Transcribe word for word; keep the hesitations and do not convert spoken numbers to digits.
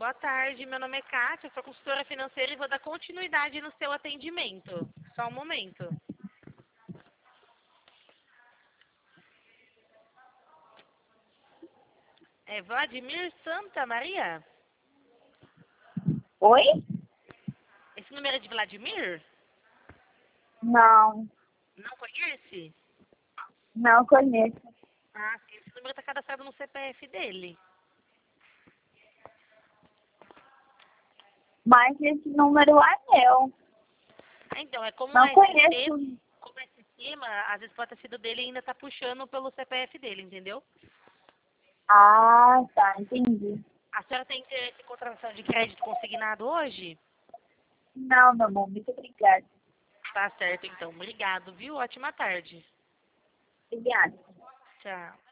boa tarde. Meu nome é Kátia, sou consultora financeira e vou dar continuidade no seu atendimento. Só um momento. É Vladimir Santa Maria? Oi? Esse número é de Vladimir? Não, Não conhece? não conheço. Ah, sim. Esse número está cadastrado no C P F dele. Mas esse número é meu. Ah, então, é como Não é sistema, conheço. como é sistema, às vezes pode ter sido dele e ainda está puxando pelo C P F dele, entendeu? Ah, tá, entendi. A senhora tem interesse em contratação de crédito consignado hoje? Não, meu amor, muito obrigada. Tá certo, então. Obrigado, viu? Ótima tarde. Obrigada. Tchau.